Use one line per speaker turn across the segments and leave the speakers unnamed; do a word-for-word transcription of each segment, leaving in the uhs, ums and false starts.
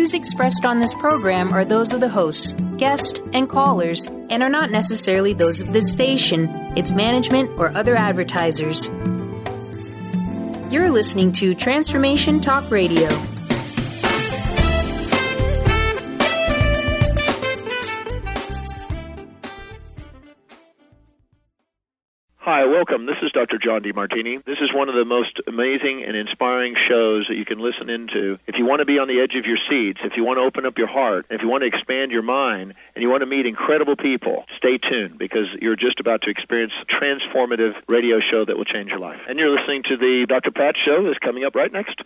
views expressed on this program are those of the hosts, guests, and callers, and are not necessarily those of this station, its management, or other advertisers. You're listening to Transformation Talk Radio.
Hi, welcome. This is Doctor John DeMartini. This is one of the most amazing and inspiring shows that you can listen into. If you want to be on the edge of your seats, if you want to open up your heart, if you want to expand your mind, and you want to meet incredible people, stay tuned because you're just about to experience a transformative radio show that will change your life. And you're listening to the Doctor Pat Show that's coming up right next.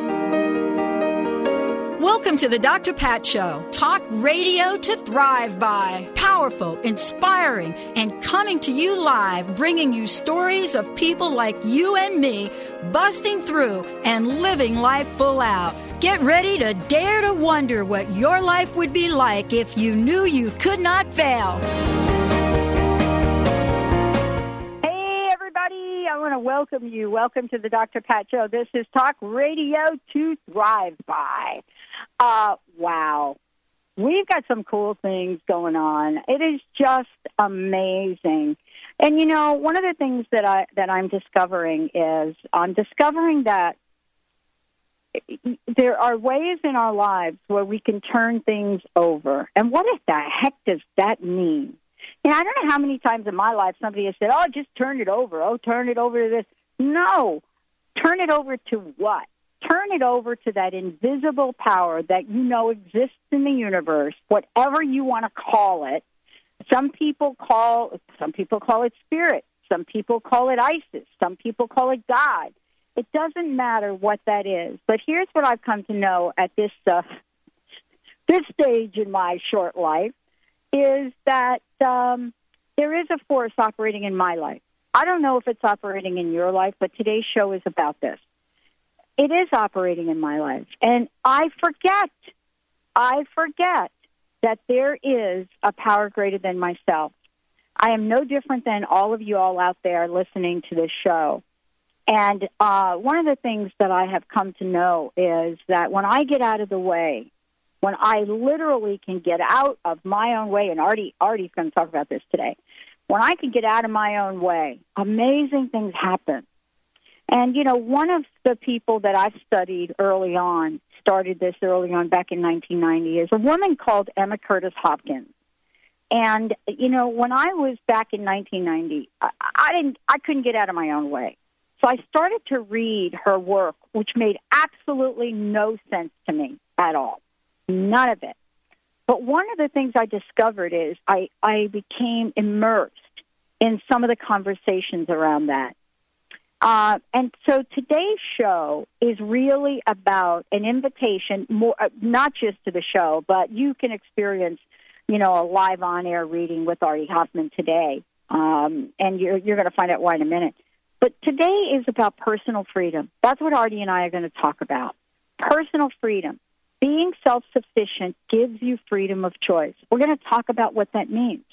Welcome to the Doctor Pat Show. Talk radio to thrive by. Powerful, inspiring, and coming to you live, bringing you stories of people like you and me, busting through and living life full out. Get ready to dare to wonder what your life would be like if you knew you could not fail.
Hey, everybody. I want to welcome you. Welcome to the Doctor Pat Show. This is Talk Radio to Thrive by. Uh, wow. We've got some cool things going on. It is just amazing. And, you know, one of the things that, I, that I'm discovering is I'm discovering that there are ways in our lives where we can turn things over. And what the heck does that mean? And I don't know how many times in my life somebody has said, oh, just turn it over. Oh, turn it over to this. No. Turn it over to what? Turn it over to that invisible power that you know exists in the universe, whatever you want to call it. Some people call some people call it spirit. Some people call it ISIS. Some people call it God. It doesn't matter what that is. But here's what I've come to know at this uh, this stage in my short life is that um, there is a force operating in my life. I don't know if it's operating in your life, but today's show is about this. It is operating in my life. And I forget, I forget that there is a power greater than myself. I am no different than all of you all out there listening to this show. And uh, one of the things that I have come to know is that when I get out of the way, when I literally can get out of my own way, and Artie, Artie's going to talk about this today, when I can get out of my own way, amazing things happen. And, you know, one of the people that I've studied early on, started this early on back in nineteen ninety, is a woman called Emma Curtis Hopkins. And, you know, when I was back in nineteen ninety, I, I didn't, I couldn't get out of my own way. So I started to read her work, which made absolutely no sense to me at all. None of it. But one of the things I discovered is I, I became immersed in some of the conversations around that. Uh, and so today's show is really about an invitation, more uh, not just to the show, but you can experience, you know, a live on-air reading with Artie Hoffman today, um, and you're, you're going to find out why in a minute. But today is about personal freedom. That's what Artie and I are going to talk about. Personal freedom. Being self-sufficient gives you freedom of choice. We're going to talk about what that means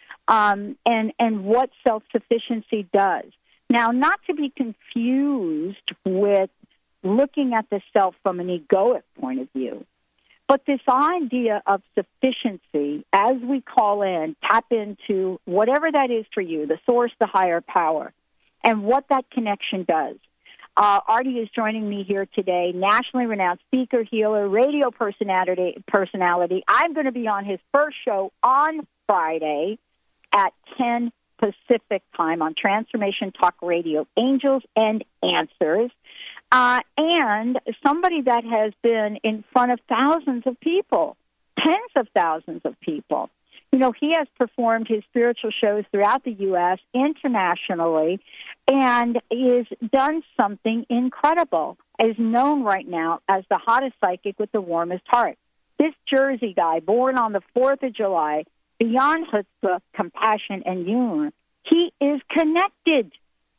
um, and, and what self-sufficiency does. Now, not to be confused with looking at the self from an egoic point of view, but this idea of sufficiency, as we call in, tap into whatever that is for you, the source, the higher power, and what that connection does. Uh, Artie is joining me here today, nationally renowned speaker, healer, radio personality. personality. I'm going to be on his first show on Friday at ten Pacific time on Transformation Talk Radio, Angels and Answers, uh, and somebody that has been in front of thousands of people, tens of thousands of people. You know, he has performed his spiritual shows throughout the U S, internationally, and is done something incredible, is known right now as the hottest psychic with the warmest heart. This Jersey guy, born on the fourth of July, beyond chutzpah, compassion, and humor, he is connected.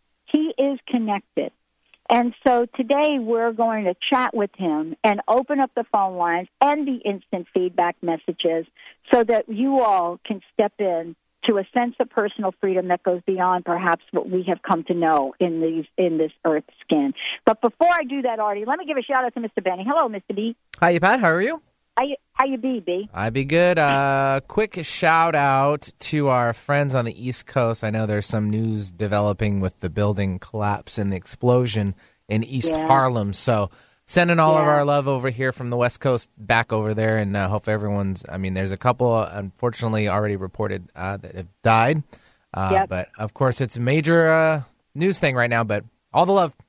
He is connected. And so today we're going to chat with him and open up the phone lines and the instant feedback messages so that you all can step in to a sense of personal freedom that goes beyond perhaps what we have come to know in these in this earth skin. But before I do that, Artie, let me give a shout out to Mister Benny. Hello, Mister B.
Hi, Pat. How are you?
How you, how you be, B?
I be good. Uh, quick shout out to our friends on the East Coast. I know there's some news developing with the building collapse and the explosion in East
Yeah.
Harlem. So sending all of
Yeah.
our love over here from the West Coast back over there, and uh, hope everyone's, I mean, there's a couple, uh, unfortunately, already reported uh, that have died. Uh,
Yep.
But, of course, it's a major uh, news thing right now, but all the love.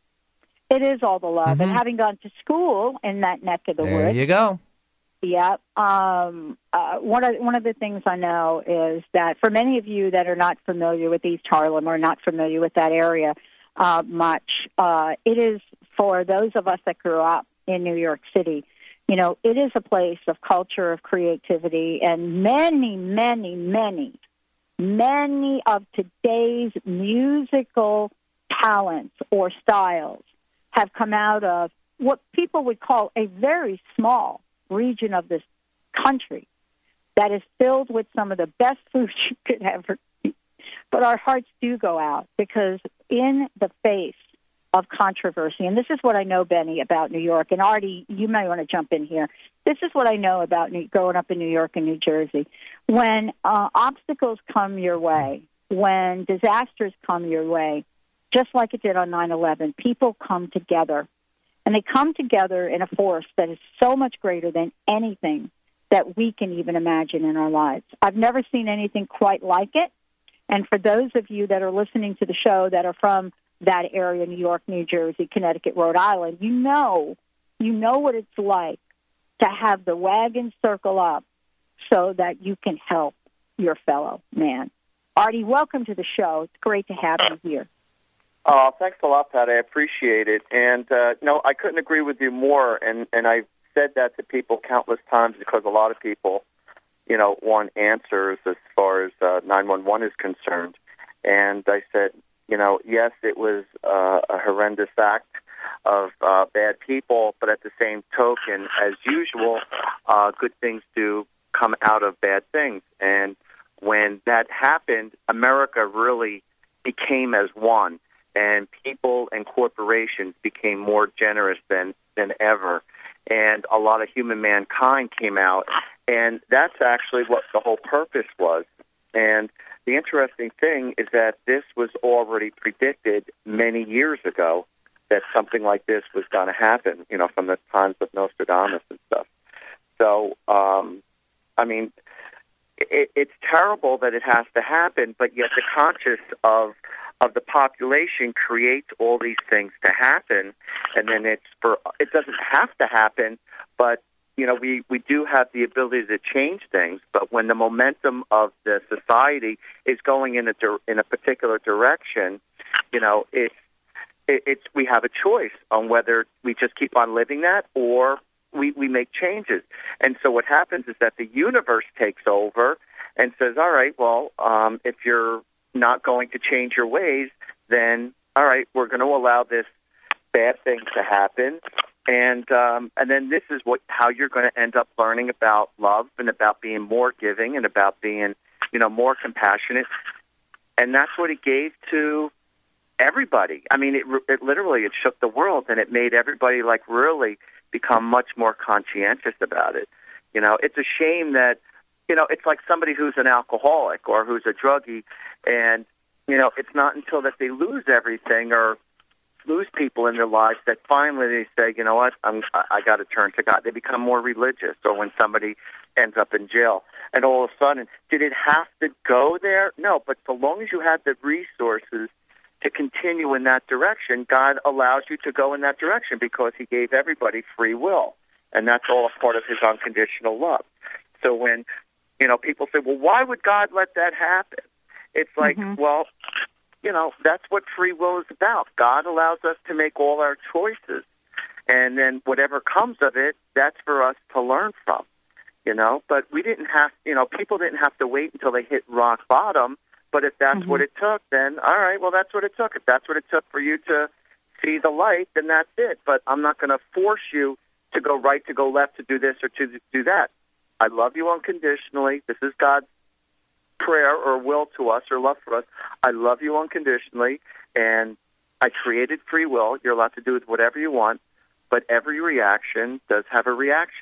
It is all the love.
Mm-hmm.
And having gone to school in that neck of the
There
woods,
you go.
yeah. Um, uh, one of one of the things I know is that for many of you that are not familiar with East Harlem or not familiar with that area uh, much, uh, it is for those of us that grew up in New York City. You know, it is a place of culture, of creativity, and many, many, many, many of today's musical talents or styles have come out of what people would call a very small region of this country that is filled with some of the best food you could ever eat. But our hearts do go out because in the face of controversy, and this is what I know, Benny, about New York, and Artie, you may want to jump in here. This is what I know about New, growing up in New York and New Jersey. When uh, obstacles come your way, when disasters come your way, just like it did on nine eleven, people come together. And they come together in a force that is so much greater than anything that we can even imagine in our lives. I've never seen anything quite like it. And for those of you that are listening to the show that are from that area, New York, New Jersey, Connecticut, Rhode Island, you know, you know what it's like to have the wagon circle up so that you can help your fellow man. Artie, welcome to the show. It's great to have you here.
Oh, thanks a lot, Pat. I appreciate it. And, uh, no, I couldn't agree with you more. And, and I've said that to people countless times because a lot of people, you know, want answers as far as uh, nine one one is concerned. And I said, you know, yes, it was uh, a horrendous act of uh, bad people, but at the same token, as usual, uh, good things do come out of bad things. And when that happened, America really became as one. And people and corporations became more generous than, than ever. And a lot of human mankind came out. And that's actually what the whole purpose was. And the interesting thing is that this was already predicted many years ago, that something like this was going to happen, you know, from the times of Nostradamus and stuff. So, um, I mean, it, it's terrible that it has to happen, but yet the conscience of of the population creates all these things to happen, and then it's for it doesn't have to happen, but you know we, we do have the ability to change things. But when the momentum of the society is going in a in a particular direction, you know it's it, it's we have a choice on whether we just keep on living that or we we make changes. And so what happens is that the universe takes over and says, all right, well, um, if you're not going to change your ways, then, all right, we're going to allow this bad thing to happen. And um, and then this is what how you're going to end up learning about love and about being more giving and about being, you know, more compassionate. And that's what it gave to everybody. I mean, it, it literally, it shook the world, and it made everybody, like, really become much more conscientious about it. You know, it's a shame that, you know, it's like somebody who's an alcoholic or who's a druggie, and, you know, it's not until that they lose everything or lose people in their lives that finally they say, you know what, I'm, I got to turn to God. They become more religious, or when somebody ends up in jail. And all of a sudden, did it have to go there? No, but so long as you had the resources to continue in that direction, God allows you to go in that direction because he gave everybody free will. And that's all a part of his unconditional love. So when, you know, people say, well, why would God let that happen? It's like, mm-hmm. well, you know, that's what free will is about. God allows us to make all our choices. And then whatever comes of it, that's for us to learn from, you know. But we didn't have, you know, people didn't have to wait until they hit rock bottom. But if that's mm-hmm. what it took, then, all right, well, that's what it took. If that's what it took for you to see the light, then that's it. But I'm not going to force you to go right, to go left, to do this or to do that. I love you unconditionally. This is God's prayer or will to us or love for us. I love you unconditionally, and I created free will. You're allowed to do with whatever you want, but every reaction does have a reaction.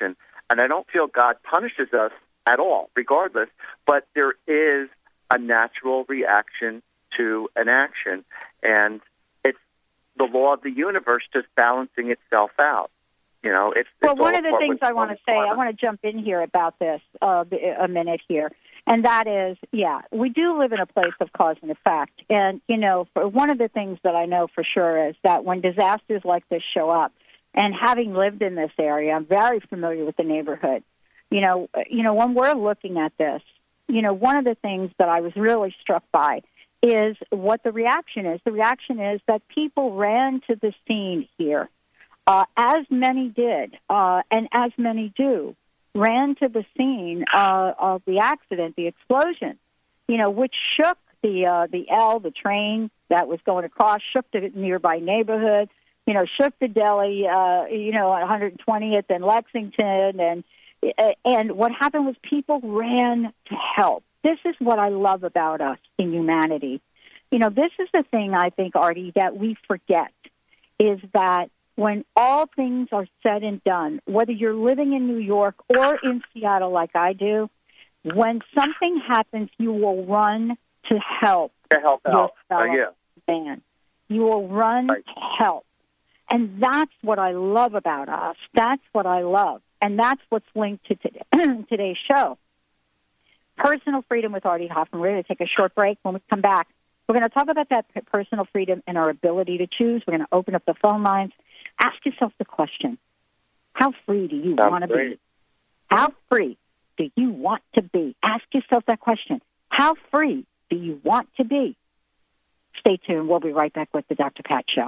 And I don't feel God punishes us at all, regardless, but there is a natural reaction to an action, and it's the law of the universe just balancing itself out. You know, it's,
well,
it's
one
all
of the
part
things
with-
I want to say, I want to jump in here about this uh, a minute here, and that is, yeah, we do live in a place of cause and effect. And, you know, for one of the things that I know for sure is that when disasters like this show up, and having lived in this area, I'm very familiar with the neighborhood. You know, you know, when we're looking at this, you know, one of the things that I was really struck by is what the reaction is. The reaction is that people ran to the scene here. Uh, as many did, uh, and as many do, ran to the scene uh, of the accident, the explosion, you know, which shook the uh, the L, the train that was going across, shook the nearby neighborhood, you know, shook the deli, uh, you know, at one hundred twentieth and Lexington, and and what happened was people ran to help. This is what I love about us in humanity. You know, this is the thing I think, Artie, that we forget, is that when all things are said and done, whether you're living in New York or in Seattle like I do, when something happens, you will run to help.
To help
your
out.
fellow
Uh, yeah.
man. You will run
Right.
to help. And that's what I love about us. That's what I love. And that's what's linked to today, today's show. Personal freedom with Artie Hoffman. We're going to take a short break. When we come back, we're going to talk about that personal freedom and our ability to choose. We're going to open up the phone lines. Ask yourself the question, how free do you
Sounds
want to
great.
be? How free do you want to be? Ask yourself that question. How free do you want to be? Stay tuned. We'll be right back with the Doctor Pat Show.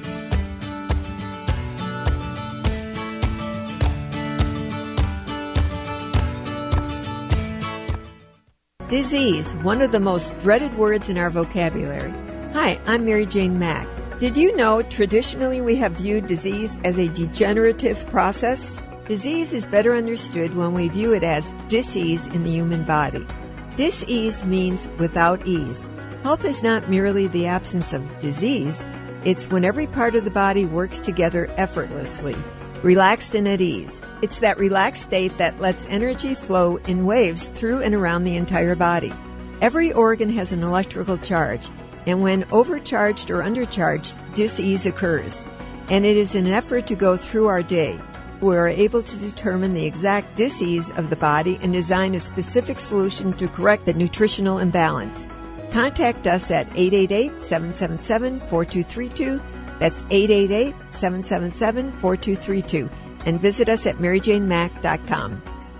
Disease, one of the most dreaded words in our vocabulary. Hi, I'm Mary Jane Mack. Did you know traditionally we have viewed disease as a degenerative process? Disease is better understood when we view it as dis-ease in the human body. Dis-ease means without ease. Health is not merely the absence of disease, it's when every part of the body works together effortlessly, relaxed and at ease. It's that relaxed state that lets energy flow in waves through and around the entire body. Every organ has an electrical charge, and when overcharged or undercharged, dis-ease occurs. And it is an effort to go through our day. We are able to determine the exact dis-ease of the body and design a specific solution to correct the nutritional imbalance. Contact us at eight eight eight, seven seven seven, four two three two. That's eight eight eight, seven seven seven, four two three two. And visit us at mary jane mack dot com.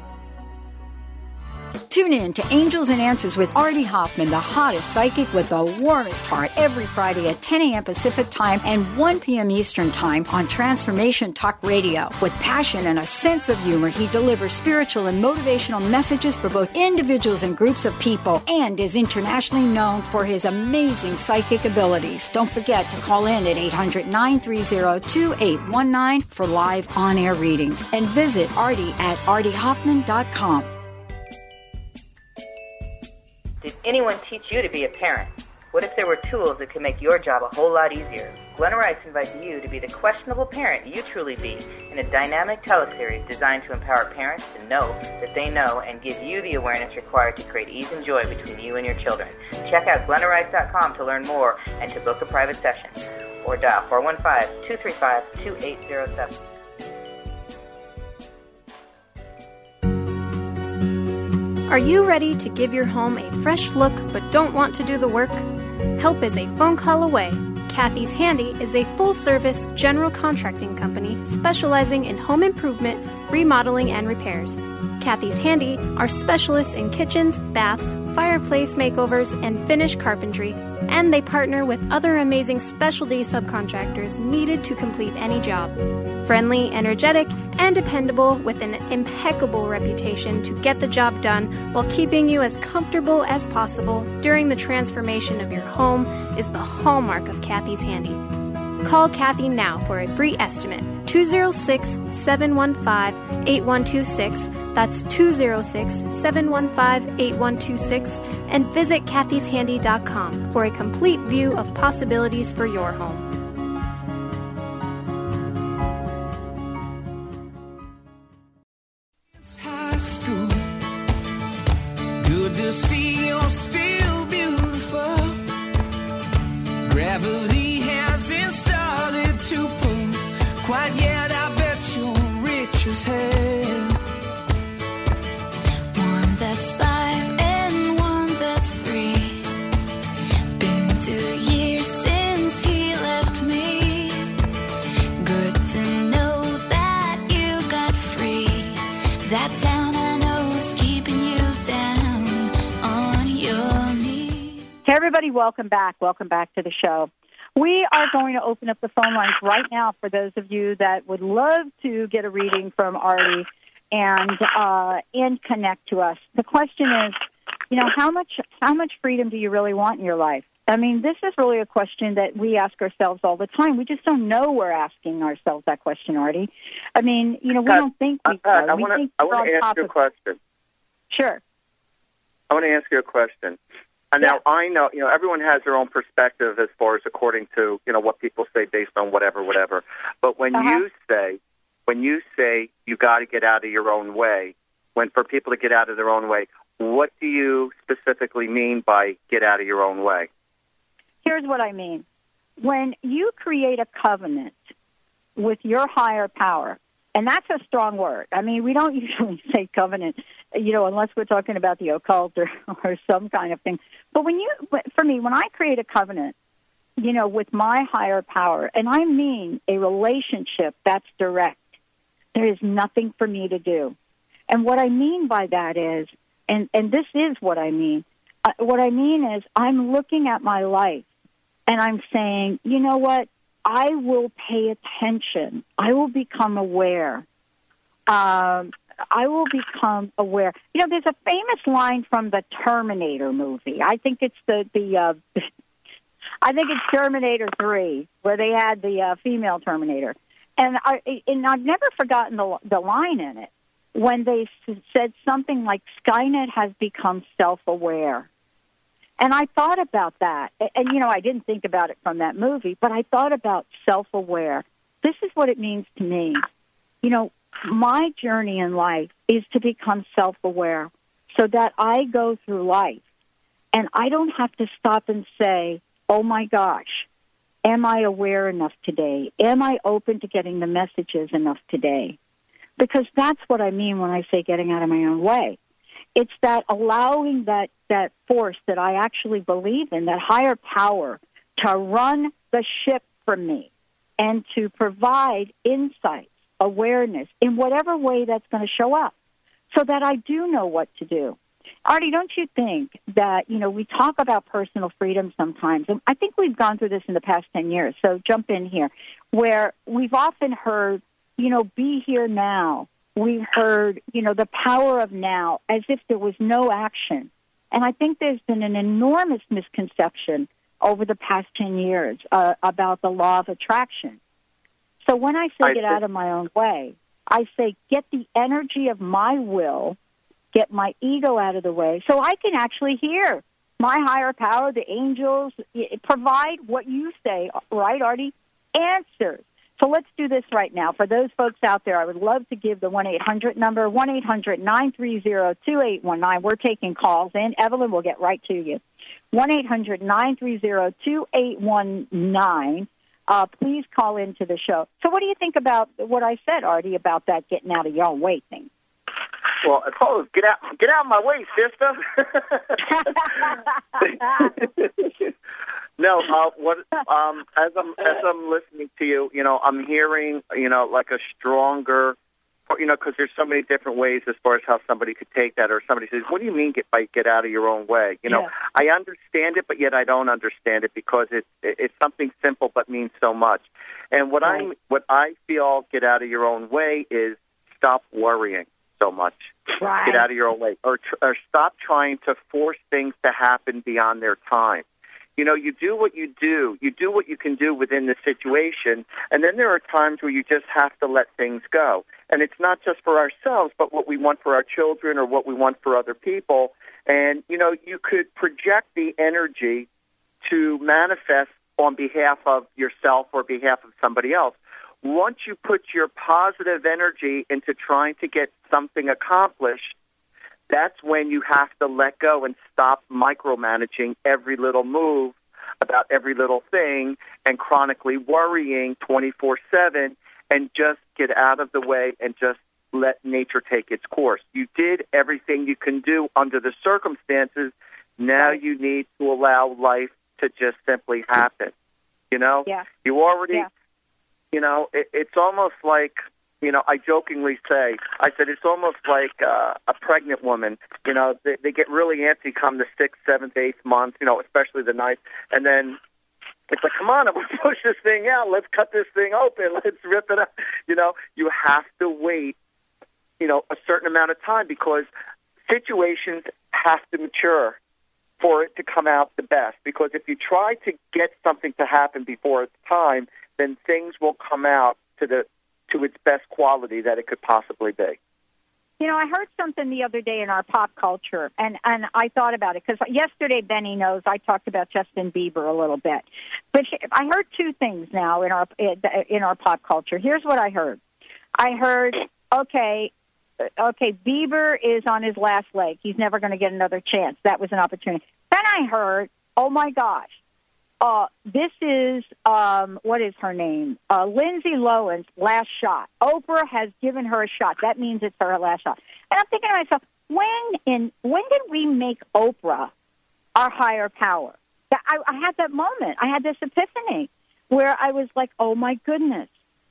Tune in to Angels and Answers with Artie Hoffman, the hottest psychic with the warmest heart, every Friday at ten a.m. Pacific Time and one p.m. Eastern Time on Transformation Talk Radio. With passion and a sense of humor, he delivers spiritual and motivational messages for both individuals and groups of people, and is internationally known for his amazing psychic abilities. Don't forget to call in at eight hundred, nine three zero, two eight one nine for live on-air readings, and visit Artie at artie hoffman dot com.
Did anyone teach you to be a parent? What if there were tools that could make your job a whole lot easier? Glenna Rice invites you to be the questionable parent you truly be in a dynamic teleseries designed to empower parents to know that they know and give you the awareness required to create ease and joy between you and your children. Check out glenna rice dot com to learn more and to book a private session. Or dial four one five, two three five, two eight zero seven.
Are you ready to give your home a fresh look but don't want to do the work? Help is a phone call away. Kathy's Handy is a full-service general contracting company specializing in home improvement, remodeling, and repairs. Kathy's Handy are specialists in kitchens, baths, fireplace makeovers, and finish carpentry, and they partner with other amazing specialty subcontractors needed to complete any job. Friendly, energetic, and dependable with an impeccable reputation to get the job done while keeping you as comfortable as possible during the transformation of your home is the hallmark of Kathy's Handy. Call Kathy now for a free estimate. two oh six, seven one five, eight one two six. That's two oh six, seven one five, eight one two six. And visit kathys handy dot com for a complete view of possibilities for your home.
school. Good to see you're still beautiful. Gravity hasn't started to pull quite yet. I bet you're rich as hell.
One that's five and one that's three. Been two years since he left me. Good to know that you got free. That town I know is keeping you down on your knees.
Hey, everybody, welcome back. Welcome back to the show. We are going to open up the phone lines right now for those of you that would love to get a reading from Artie and uh, and connect to us. The question is, you know, how much how much freedom do you really want in your life? I mean, this is really a question that we ask ourselves all the time. We just don't know we're asking ourselves that question, Artie. I mean, you know, we
Pat,
don't think we
Pat,
know.
I
We
want
think
to I
we're
want to
on
ask
top
you a
of-
question.
Sure.
I want to ask you a question. And now I know, you know, everyone has their own perspective as far as according to, you know, what people say based on whatever, whatever. But when
Uh-huh.
you say, when you say you got to get out of your own way, when for people to get out of their own way, what do you specifically mean by get out of your own way?
Here's what I mean. When you create a covenant with your higher power, and that's a strong word. I mean, we don't usually say covenant, you know, unless we're talking about the occult or, or some kind of thing. But when you, for me, when I create a covenant, you know, with my higher power, and I mean a relationship that's direct, there is nothing for me to do. And what I mean by that is, and, and this is what I mean, uh, what I mean is I'm looking at my life and I'm saying, you know what? I will pay attention. I will become aware. Um, I will become aware. You know, there's a famous line from the Terminator movie. I think it's the the. Uh, I think it's Terminator three, where they had the uh, female Terminator, and I and I've never forgotten the the line in it when they s- said something like Skynet has become self-aware. And I thought about that. And, and, you know, I didn't think about it from that movie, but I thought about self-aware. This is what it means to me. You know, my journey in life is to become self-aware so that I go through life and I don't have to stop and say, oh, my gosh, am I aware enough today? Am I open to getting the messages enough today? Because that's what I mean when I say getting out of my own way. It's that allowing that, that force that I actually believe in, that higher power, to run the ship for me and to provide insights, awareness, in whatever way that's going to show up so that I do know what to do. Artie, don't you think that, you know, we talk about personal freedom sometimes, and I think we've gone through this in the past ten years, so jump in here, where we've often heard, you know, be here now. We've heard, you know, the power of now, as if there was no action. And I think there's been an enormous misconception over the past ten years uh, about the law of attraction. So when I say
I
get
see.
out of my own way, I say get the energy of my will, get my ego out of the way, so I can actually hear my higher power, the angels, provide what you say, right, Artie? Answers. So let's do this right now. For those folks out there, I would love to give the one eight hundred number, one eight hundred nine three zero two eight one nine. We're taking calls in. Evelyn will get right to you. one eight hundred nine three zero two eight one nine. Uh, please call into the show. So what do you think about what I said, Artie, about that getting out of your own way thing?
Well, I told get out, get out of my way, sister. No, uh, what um, as I'm as I'm listening to you, you know, I'm hearing, you know, like a stronger, you know, because there's so many different ways as far as how somebody could take that, or somebody says, "What do you mean get by get out of your own way?" You know,
Yeah.
I understand it, but yet I don't understand it because it, it it's something simple but means so much. And what
Right.
I'm what I feel get out of your own way is stop worrying so much.
Right.
Get out of your own way, or tr- or stop trying to force things to happen beyond their time. You know, you do what you do. You do what you can do within the situation, and then there are times where you just have to let things go. And it's not just for ourselves, but what we want for our children or what we want for other people. And, you know, you could project the energy to manifest on behalf of yourself or behalf of somebody else. once you put your positive energy into trying to get something accomplished, that's when you have to let go and stop micromanaging every little move about every little thing and chronically worrying twenty-four seven, and just get out of the way and just let nature take its course. You did everything you can do under the circumstances. Now you need to allow life to just simply happen. You know,
yeah.
you already,
yeah.
you know, it, it's almost like, you know, I jokingly say, I said, it's almost like uh, a pregnant woman. You know, they, they get really antsy come the sixth, seventh, eighth month, you know, especially the ninth. And then it's like, come on, I'm going to push this thing out. Let's cut this thing open. Let's rip it up. You know, you have to wait, you know, a certain amount of time because situations have to mature for it to come out the best. Because if you try to get something to happen before it's time, then things will come out to the to its best quality that it could possibly be.
You know, I heard something the other day in our pop culture, and, and I thought about it, because yesterday, Benny knows, I talked about Justin Bieber a little bit. But I heard two things now in our in our pop culture. Here's what I heard. I heard, okay, okay, Bieber is on his last leg. He's never going to get another chance. That was an opportunity. Then I heard, oh, my gosh, uh, this is, um, what is her name? Uh, Lindsay Lohan's last shot. Oprah has given her a shot. That means it's her last shot. And I'm thinking to myself, when in when did we make Oprah our higher power? I, I had that moment. I had this epiphany where I was like, oh, my goodness.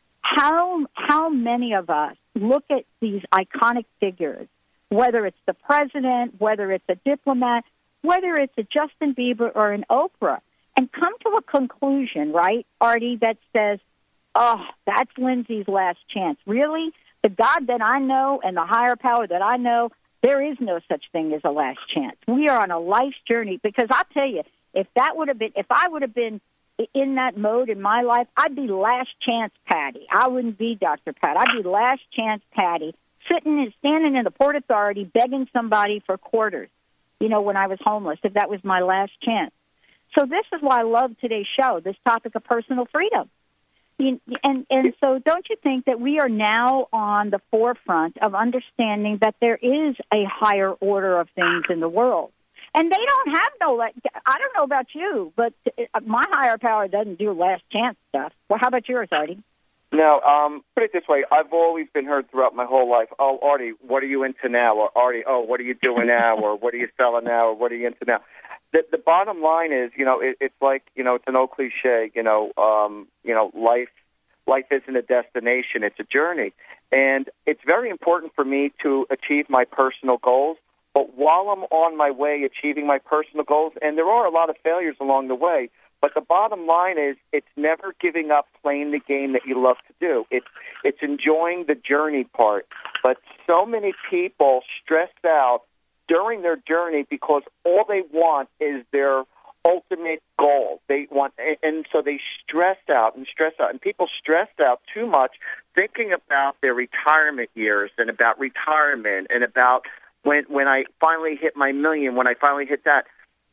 How how many of us look at these iconic figures, whether it's the president, whether it's a diplomat, whether it's a Justin Bieber or an Oprah, and come to a conclusion, right, Artie, that says, oh, that's Lindsay's last chance. Really? The God that I know and the higher power that I know, there is no such thing as a last chance. We are on a life's journey, because I'll tell you, if that would have been, if I would have been in that mode in my life, I'd be last chance Patty. I wouldn't be Doctor Pat. I'd be last chance Patty, sitting and standing in the Port Authority begging somebody for quarters, you know, when I was homeless, if that was my last chance. So this is why I love today's show, this topic of personal freedom. And, and, and so don't you think that we are now on the forefront of understanding that there is a higher order of things in the world? And they don't have no, I don't know about you, but my higher power doesn't do last chance stuff. Well, how about yours, Artie?
No, um, put it this way. I've always been heard throughout my whole life, oh, Artie, what are you into now? Or, Artie, oh, what are you doing now? Or, what are you selling now? Or, what are you into now? The, the bottom line is, you know, it, it's like, you know, it's an old cliche, you know, um, you know, life, life isn't a destination, it's a journey. And it's very important for me to achieve my personal goals. But while I'm on my way achieving my personal goals, and there are a lot of failures along the way, but the bottom line is it's never giving up playing the game that you love to do. It's it's enjoying the journey part. But so many people stressed out during their journey because all they want is their ultimate goal. They want, and so they stress out and stress out. And people stress out too much thinking about their retirement years and about retirement and about When when I finally hit my million, when I finally hit that,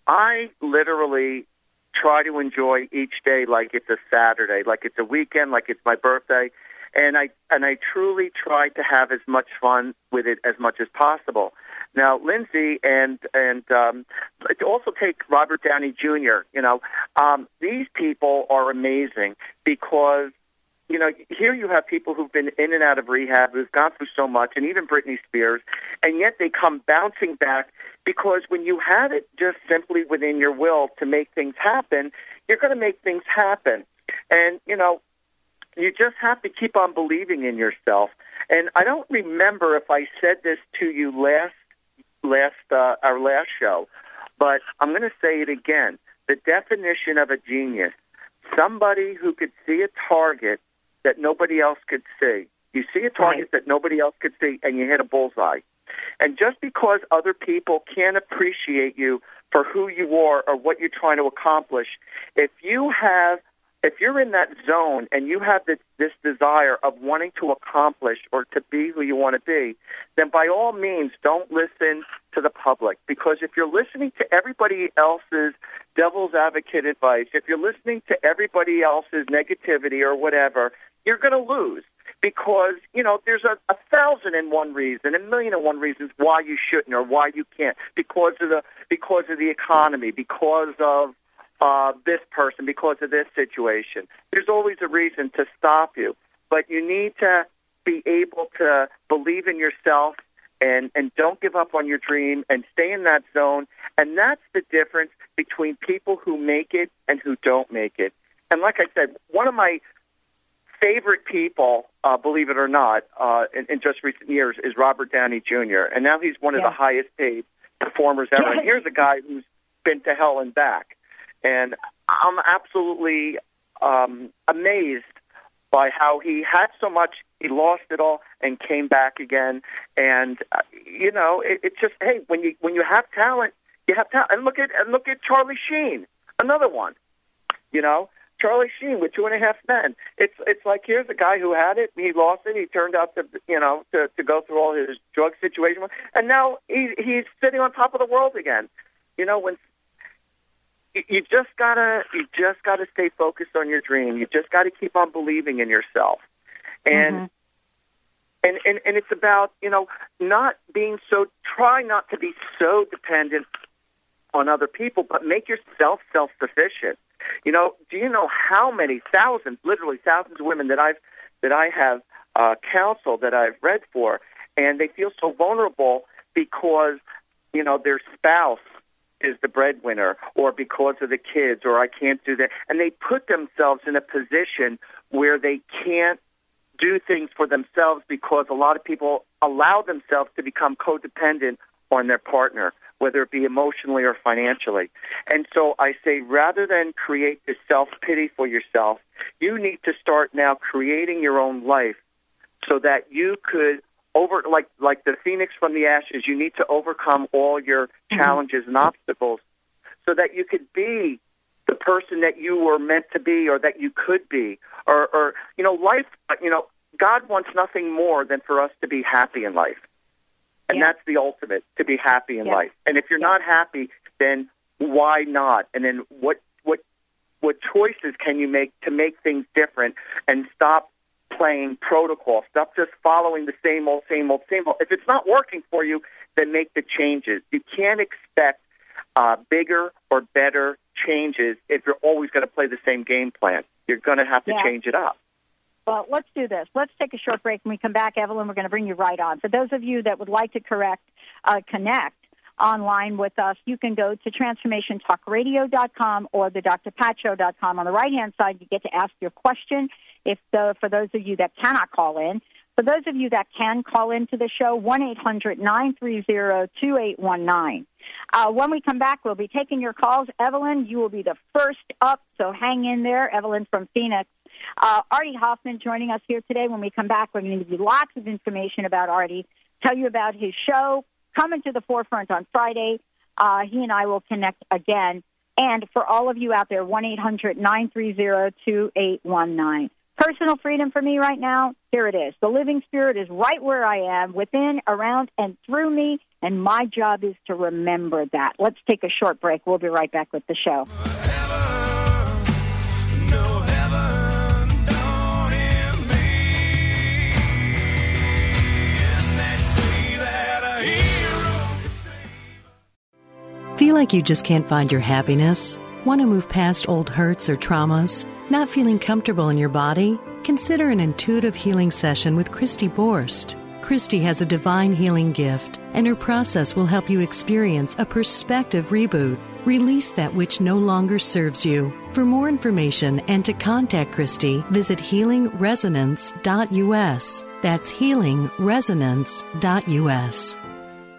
I literally try to enjoy each day like it's a Saturday, like it's a weekend, like it's my birthday, and I and I truly try to have as much fun with it as much as possible. Now, Lindsay and and um, also take Robert Downey Junior You know, um, these people are amazing because, you know, here you have people who've been in and out of rehab, who've gone through so much, and even Britney Spears, and yet they come bouncing back because when you have it just simply within your will to make things happen, you're going to make things happen. And, you know, you just have to keep on believing in yourself. And I don't remember if I said this to you last, last uh, our last show, but I'm going to say it again. The definition of a genius, somebody who could see a target that nobody else could see. You see a target right. that nobody else could see, and you hit a bullseye. And just because other people can't appreciate you for who you are or what you're trying to accomplish, if you have if you're in that zone and you have this, this desire of wanting to accomplish or to be who you want to be, then by all means don't listen to the public. Because if you're listening to everybody else's devil's advocate advice, if you're listening to everybody else's negativity or whatever, you're going to lose. Because, you know, there's a, a thousand and one reason, a million and one reasons why you shouldn't or why you can't. Because of the because of the economy, because of uh, this person, because of this situation. There's always a reason to stop you. But you need to be able to believe in yourself and, and don't give up on your dream and stay in that zone. And that's the difference between people who make it and who don't make it. And like I said, one of my favorite people, uh, believe it or not, uh, in, in just recent years is Robert Downey Junior And now he's one of
yeah.
the highest paid performers ever. And here's a guy who's been to hell and back. And I'm absolutely um, amazed by how he had so much, he lost it all and came back again. And, uh, you know, it, it's just, hey, when you when you have talent, you have talent. And look at, and look at Charlie Sheen, another one, you know. Charlie Sheen with Two and a Half Men. It's it's like, here's a guy who had it, he lost it, he turned out to you know to, to go through all his drug situation, and now he he's sitting on top of the world again. You know, when you, you just gotta you just gotta stay focused on your dream. You just gotta keep on believing in yourself, and mm-hmm. and, and and it's about you know not being so try not to be so dependent on other people, but make yourself self-sufficient. You know, do you know how many thousands, literally thousands of women that I've that I have uh, counseled, that I've read for, and they feel so vulnerable because you know their spouse is the breadwinner, or because of the kids, or I can't do that, and they put themselves in a position where they can't do things for themselves because a lot of people allow themselves to become codependent on their partner, whether it be emotionally or financially. And so I say, rather than create this self-pity for yourself, you need to start now creating your own life so that you could, over like like the phoenix from the ashes, you need to overcome all your challenges and obstacles so that you could be the person that you were meant to be or that you could be. Or, or you know, life, you know, God wants nothing more than for us to be happy in life. And yeah. that's the ultimate, to be happy in yeah. life. And if you're yeah. not happy, then why not? And then what what what choices can you make to make things different and stop playing protocol? Stop just following the same old, same old, same old. If it's not working for you, then make the changes. You can't expect uh, bigger or better changes if you're always going to play the same game plan. You're going to have to yeah. change it up.
Well, let's do this. Let's take a short break. When we come back, Evelyn, we're going to bring you right on. For those of you that would like to correct, uh, connect online with us, you can go to transformation talk radio dot com or the dr pat show dot com. On the right-hand side, you get to ask your question. If the, for those of you that cannot call in, for those of you that can call into the show, one eight hundred nine three zero two eight one nine. Uh, when we come back, we'll be taking your calls. Evelyn, you will be the first up, so hang in there. Evelyn from Phoenix. Uh, Artie Hoffman joining us here today. When we come back, we're going to give you lots of information about Artie, tell you about his show, coming to the forefront on Friday. Uh, he and I will connect again. And for all of you out there, one eight hundred nine three zero two eight one nine. Personal freedom for me right now, here it is. The living spirit is right where I am, within, around, and through me, and my job is to remember that. Let's take a short break. We'll be right back with the show.
Feel like you just can't find your happiness? Want to move past old hurts or traumas? Not feeling comfortable in your body? Consider an intuitive healing session with Christy Borst. Christy has a divine healing gift, and her process will help you experience a perspective reboot. Release that which no longer serves you. For more information and to contact Christy, visit healing resonance dot u s. That's healing resonance dot u s.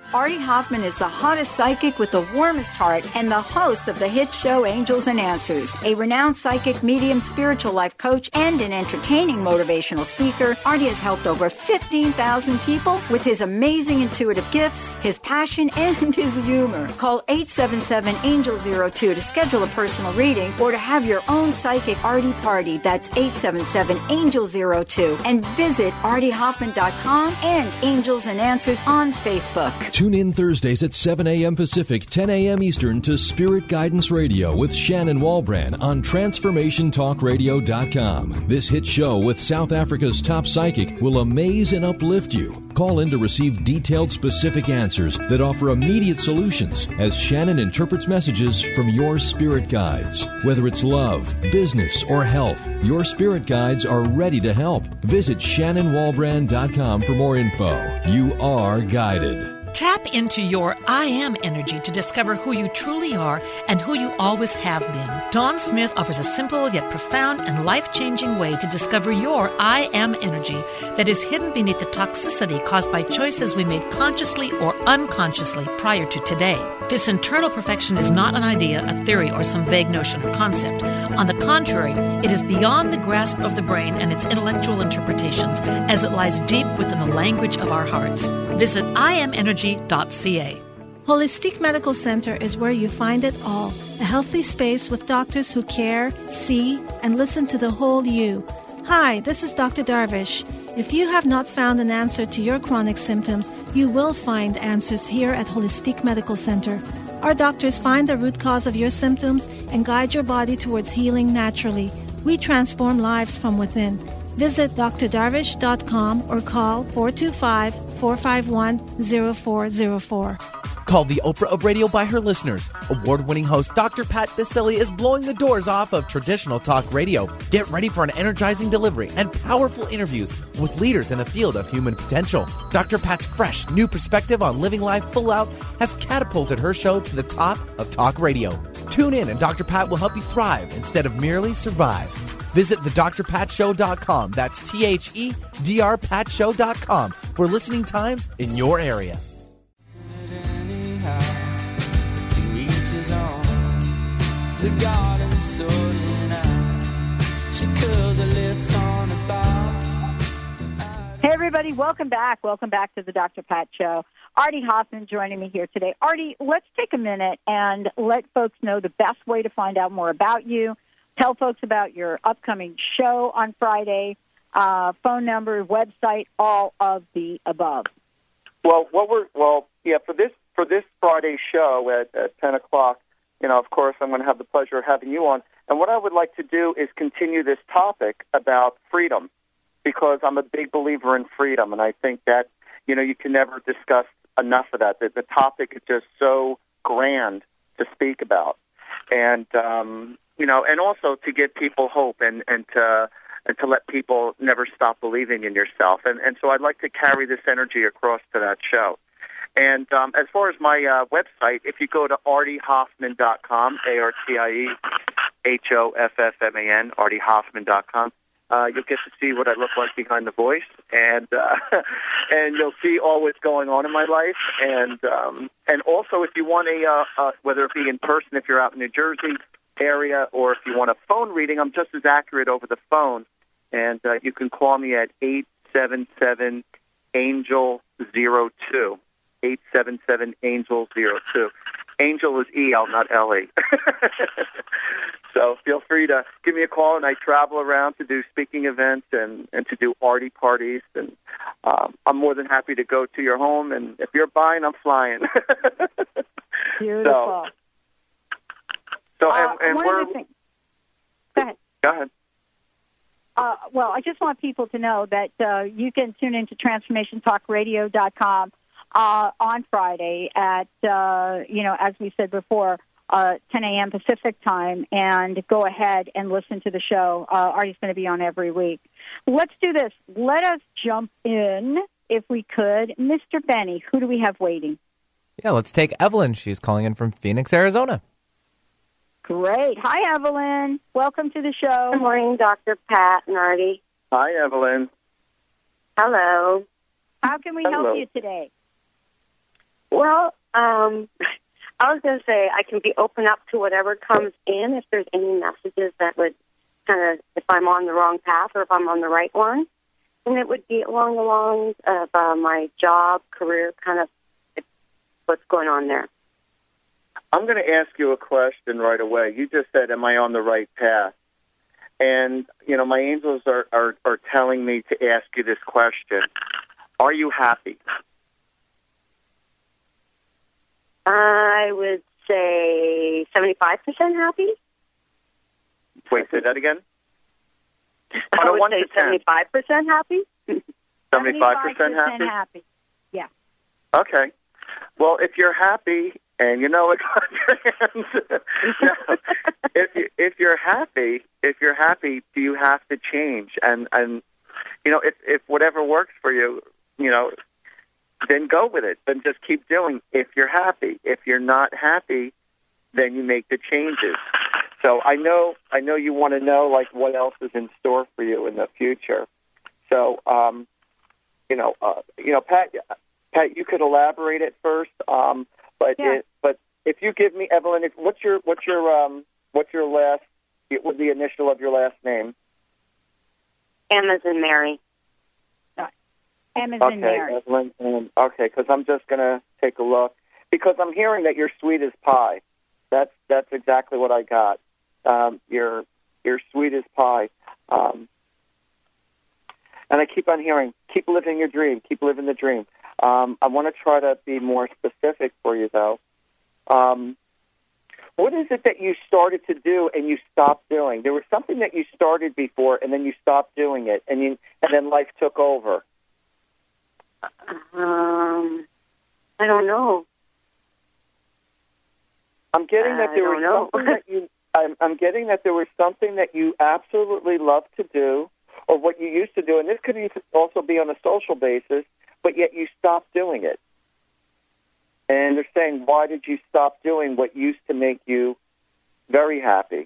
Artie Hoffman is the hottest psychic with the warmest heart and the host of the hit show Angels and Answers. A renowned psychic, medium, spiritual life coach, and an entertaining motivational speaker, Artie has helped over fifteen thousand people with his amazing intuitive gifts, his passion, and his humor. Call eight seven seven, angel zero two to schedule a personal reading or to have your own psychic Artie party. That's eight seven seven, angel zero two. And visit artie hoffman dot com and Angels and Answers on Facebook.
Tune in Thursdays at seven a.m. Pacific, ten a.m. Eastern to Spirit Guidance Radio with Shannon Walbrand on transformation talk radio dot com. This hit show with South Africa's top psychic will amaze and uplift you. Call in to receive detailed, specific answers that offer immediate solutions as Shannon interprets messages from your spirit guides. Whether it's love, business, or health, your spirit guides are ready to help. Visit shannon walbrand dot com for more info. You are guided.
Tap into your I Am energy to discover who you truly are and who you always have been. Dawn Smith offers a simple yet profound and life-changing way to discover your I Am energy that is hidden beneath the toxicity caused by choices we made consciously or unconsciously prior to today. This internal perfection is not an idea, a theory, or some vague notion or concept. On the contrary, it is beyond the grasp of the brain and its intellectual interpretations, as it lies deep within the language of our hearts. Visit I am energy dot c a.
Holistic Medical Center is where you find it all. A healthy space with doctors who care, see, and listen to the whole you. Hi, this is Doctor Darvish. If you have not found an answer to your chronic symptoms, you will find answers here at Holistic Medical Center. Our doctors find the root cause of your symptoms and guide your body towards healing naturally. We transform lives from within. Visit d r darvish dot com or call four two five, four five one, zero four zero four.
Called the Oprah of radio by her listeners, award-winning host Doctor Pat Baccili is blowing the doors off of traditional talk radio. Get ready for an energizing delivery and powerful interviews with leaders in the field of human potential. Doctor Pat's fresh, new perspective on living life full out has catapulted her show to the top of talk radio. Tune in and Doctor Pat will help you thrive instead of merely survive. Visit the dr pat show dot com. That's T H E D R pat show dot com for listening times in your area.
The garden sorting out. She curls her lips on the bar.
Hey, everybody, welcome back. Welcome back to the Doctor Pat Show. Artie Hoffman joining me here today. Artie, let's take a minute and let folks know the best way to find out more about you. Tell folks about your upcoming show on Friday, uh, phone number, website, all of the above.
Well, what we're well, yeah, for this for this Friday show at, at ten o'clock. You know, of course, I'm going to have the pleasure of having you on. And what I would like to do is continue this topic about freedom, because I'm a big believer in freedom, and I think that, you know, you can never discuss enough of that. The, the topic is just so grand to speak about. And, um, you know, and also to give people hope and, and, to, and to let people never stop believing in yourself. And, and so I'd like to carry this energy across to that show. And um, as far as my uh, website, if you go to artie hoffman dot com, A R T I E H O F F M A N, artie hoffman dot com, uh, you'll get to see what I look like behind the voice, and uh, and you'll see all what's going on in my life. And um, and also, if you want a, uh, uh, whether it be in person, if you're out in New Jersey area, or if you want a phone reading, I'm just as accurate over the phone. And uh, you can call me at eight seven seven, angel zero two. eight seven seven, angel zero two. Angel is E L, not L E. So feel free to give me a call, and I travel around to do speaking events and, and to do Artie parties. And um, I'm more than happy to go to your home, and if you're buying, I'm flying.
Beautiful.
So, so
uh,
and, and
one
we're...
other thing. Go ahead.
Go ahead.
Uh, well, I just want people to know that uh, you can tune into transformation talk radio dot com Uh, on Friday at, uh, you know, as we said before, uh, ten a.m. Pacific time, and go ahead and listen to the show. Uh, Artie's going to be on every week. Let's do this. Let us jump in, if we could. Mister Benny, who do we have waiting?
Yeah, let's take Evelyn. She's calling in from Phoenix, Arizona.
Great. Hi, Evelyn. Welcome to the show.
Good morning, Doctor Pat and Artie.
Hi, Evelyn.
Hello.
How can we
Hello.
help you today?
Well, um, I was going to say I can be open up to whatever comes in if there's any messages that would kind of, if I'm on the wrong path or if I'm on the right one. And it would be along the lines of uh, my job, career, kind of what's going on there.
I'm going to ask you a question right away. You just said, am I on the right path? And, you know, my angels are, are, are telling me to ask you this question. Are you happy?
I would say seventy-five percent happy.
Wait, say that again?
I would say seventy-five percent happy.
seventy-five percent happy?
happy. Yeah.
Okay. Well, if you're happy, and you know it, if you, if you're happy, if you're happy, do you have to change? And and you know, if if whatever works for you, you know, then go with it. Then just keep doing. If you're happy, if you're not happy, then you make the changes. So I know I know you want to know like what else is in store for you in the future. So um, you know, uh, you know, Pat. Pat, you could elaborate it first, um, but
yeah.
it, but if you give me Evelyn, if, what's your what's your um, what's your last? It would the initial of your last name.
M as in Mary.
M as
okay,
in Mary.
Evelyn. Um, okay, because I'm just gonna take a look because I'm hearing that you're sweet as pie. That's that's exactly what I got. Um, you're you're sweet as pie. Um, and I keep on hearing, keep living your dream, keep living the dream. Um, I want to try to be more specific for you, though. Um, what is it that you started to do and you stopped doing? There was something that you started before, and then you stopped doing it, and you, and then life took over.
Um, I don't know.
I'm getting that
I
there
don't
was
know.
something that you. I'm, I'm getting that there was something that you absolutely love to do, or what you used to do, and this could also be on a social basis. But yet you stopped doing it. And they're saying, why did you stop doing what used to make you very happy?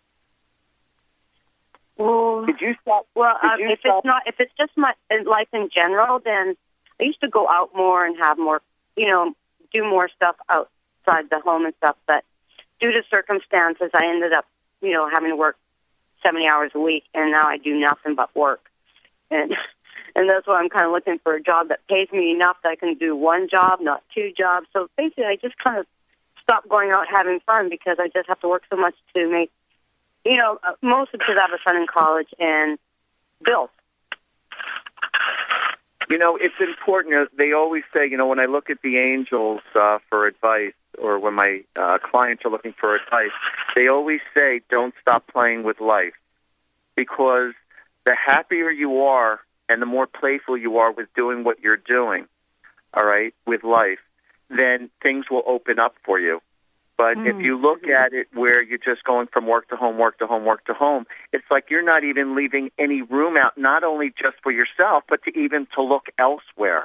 Well,
did you stop?
Well,
did
um,
you
if
stop?
it's not, if it's just my life in general, then I used to go out more and have more, you know, do more stuff outside the home and stuff. But due to circumstances, I ended up, you know, having to work seventy hours a week, and now I do nothing but work. And And that's why I'm kind of looking for a job that pays me enough that I can do one job, not two jobs. So basically, I just kind of stopped going out having fun because I just have to work so much to make, you know, uh, mostly because I have a son in college and bills.
You know, it's important. They always say, you know, when I look at the angels uh, for advice or when my uh, clients are looking for advice, they always say, don't stop playing with life because the happier you are, and the more playful you are with doing what you're doing, all right, with life, then things will open up for you. But mm. if you look at it where you're just going from work to home, work to home, work to home, it's like you're not even leaving any room out, not only just for yourself, but to even to look elsewhere.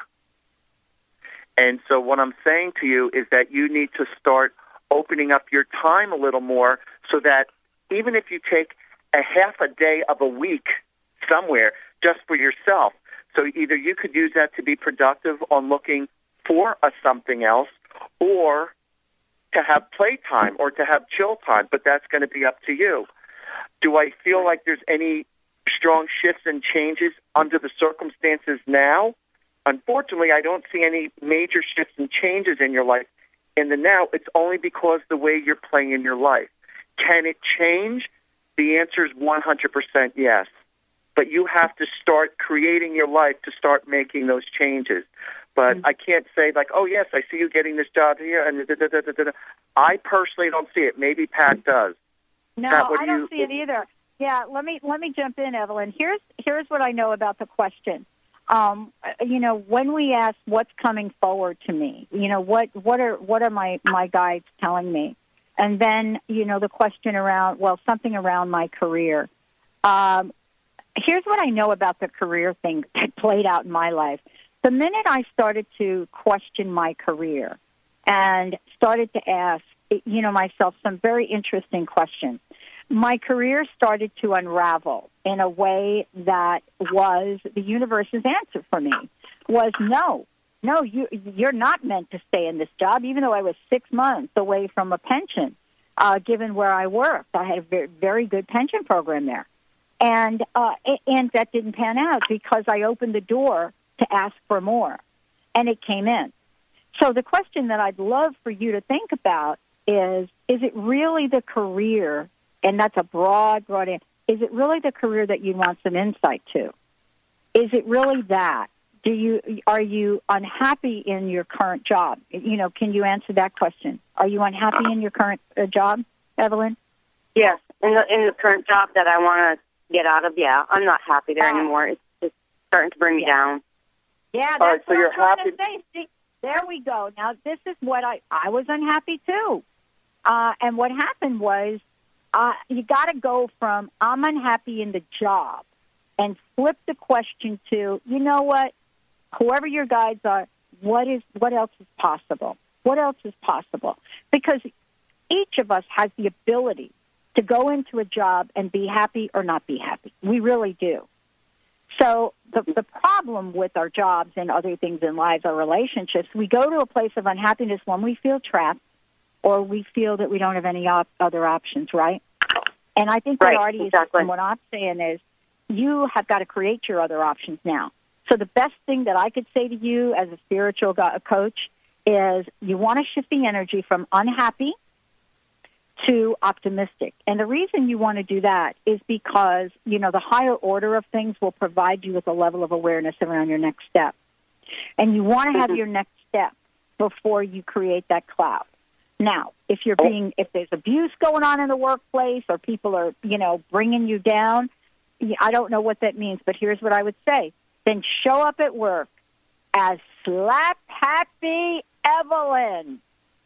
And so what I'm saying to you is that you need to start opening up your time a little more so that even if you take a half a day of a week somewhere just for yourself. So either you could use that to be productive on looking for a something else or to have playtime or to have chill time, but that's going to be up to you. Do I feel like there's any strong shifts and changes under the circumstances now? Unfortunately, I don't see any major shifts and changes in your life in the now. It's only because the way you're playing in your life. Can it change? The answer is one hundred percent yes. But you have to start creating your life to start making those changes. But mm-hmm. I can't say like, oh, yes, I see you getting this job here. And da, da, da, da, da, da. I personally don't see it. Maybe Pat does.
No,
Pat, what
I
do
don't
you...
see it either. Yeah, let me let me jump in, Evelyn. Here's here's what I know about the question. Um, you know, when we ask what's coming forward to me, you know, what what are what are my, my guides telling me? And then, you know, the question around, well, something around my career. Um Here's what I know about the career thing that played out in my life. The minute I started to question my career and started to ask, you know, myself some very interesting questions, my career started to unravel in a way that was the universe's answer for me was no. no, you, you're not meant to stay in this job, even though I was six months away from a pension, uh, given where I worked. I had a very, very good pension program there. And, uh, and that didn't pan out because I opened the door to ask for more, and it came in. So the question that I'd love for you to think about is, is it really the career, and that's a broad, broad answer, is it really the career that you want some insight to? Is it really that? Do you are you unhappy in your current job? You know, can you answer that question? Are you unhappy in your current uh, job, Evelyn?
Yes, in the in the current job that I want to get out of. Yeah, I'm not happy there uh, anymore. It's just starting to bring me
yeah.
down.
Yeah, that's
right, so
what
you're
I'm trying
happy.
to say. See, there we go. Now this is what I I was unhappy too, uh, and what happened was uh, you got to go from I'm unhappy in the job and flip the question to, you know what? Whoever your guides are, what is what else is possible? What else is possible? Because each of us has the ability to go into a job and be happy or not be happy. We really do. So the, the problem with our jobs and other things in lives, our relationships, we go to a place of unhappiness when we feel trapped or we feel that we don't have any op- other options, right? And I think
right,
what Artie
exactly.
is saying, what I'm saying is you have got to create your other options now. So the best thing that I could say to you as a spiritual go- coach is you want to shift the energy from unhappy to optimistic. And the reason you want to do that is because, you know, the higher order of things will provide you with a level of awareness around your next step. And you want to have your next step before you create that cloud. Now, if you're being, if there's abuse going on in the workplace or people are, you know, bringing you down, I don't know what that means, but here's what I would say. Then show up at work as slap happy Evelyn.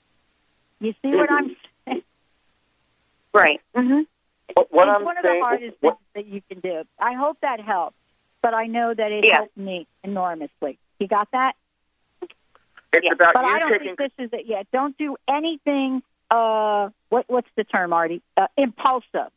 You see what I'm saying?
Right. Mm-hmm.
What, what
it's
I'm
one of
saying,
the hardest
what,
things that you can do. I hope that helps, but I know that it
yeah.
helped me enormously. You got that?
It's
yeah.
about
but
you
I don't
taking.
think this is it yet. Don't do anything. Uh, what what's the term, Artie? Uh, impulsive.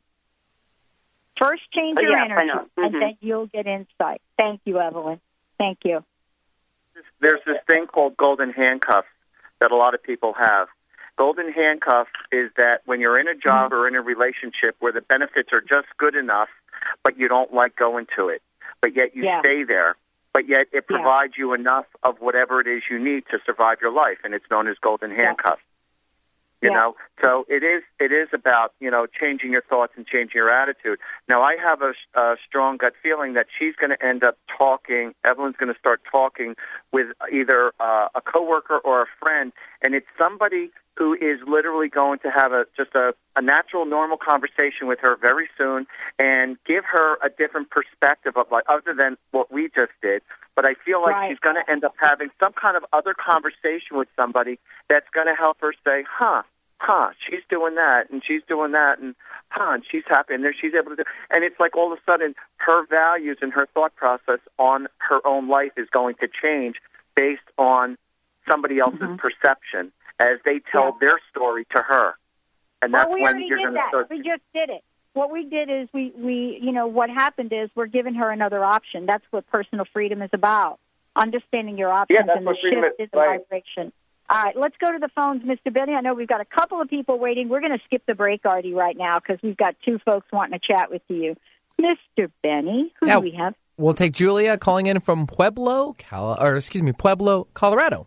First, change
Oh,
your
yes, I
energy,
know. Mm-hmm.
and then you'll get insight. Thank you, Evelyn. Thank you.
There's this thing called golden handcuffs that a lot of people have. Golden handcuffs is that when you're in a job mm-hmm. or in a relationship where the benefits are just good enough, but you don't like going to it, but yet you
yeah.
stay there, but yet it provides yeah. you enough of whatever it is you need to survive your life, and it's known as golden handcuffs. Yeah. You
yeah.
know, so it is. It is about you know changing your thoughts and changing your attitude. Now, I have a, a strong gut feeling that she's going to end up talking. Evelyn's going to start talking with either uh, a coworker or a friend, and it's somebody who is literally going to have a just a, a natural, normal conversation with her very soon, and give her a different perspective of like other than what we just did. But I feel like
right.
she's going to end up having some kind of other conversation with somebody that's going to help her say, huh. Huh, she's doing that, and she's doing that, and huh, and she's happy, and there she's able to do. And it's like all of a sudden her values and her thought process on her own life is going to change based on somebody else's mm-hmm. perception as they tell yeah. their story to her. And
well,
that's
we
when
already
you're
did
going to
that.
start.
We just did it. What we did is we, we, you know, what happened is we're giving her another option. That's what personal freedom is about, understanding your options
yeah,
and the shift
is,
in the
right.
vibration. All right, let's go to the phones, Mister Benny. I know we've got a couple of people waiting. We're going to skip the break, Artie, right now because we've got two folks wanting to chat with you. Mister Benny, who
yeah,
do we have?
We'll take Julia calling in from Pueblo, Cal- or excuse me, Pueblo, Colorado.